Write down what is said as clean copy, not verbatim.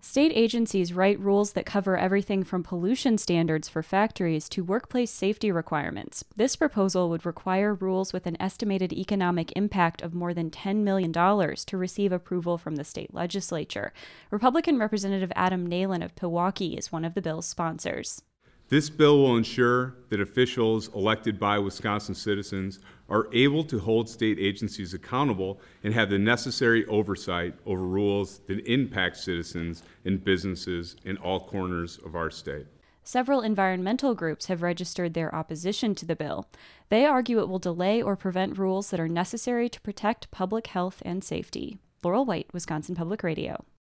State agencies write rules that cover everything from pollution standards for factories to workplace safety requirements. This proposal would require rules with an estimated economic impact of more than $10 million to receive approval from the state legislature. Republican Representative Adam Nalen of Pewaukee is one of the bill's sponsors. This bill will ensure that officials elected by Wisconsin citizens are able to hold state agencies accountable and have the necessary oversight over rules that impact citizens and businesses in all corners of our state. Several environmental groups have registered their opposition to the bill. They argue it will delay or prevent rules that are necessary to protect public health and safety. Laurel White, Wisconsin Public Radio.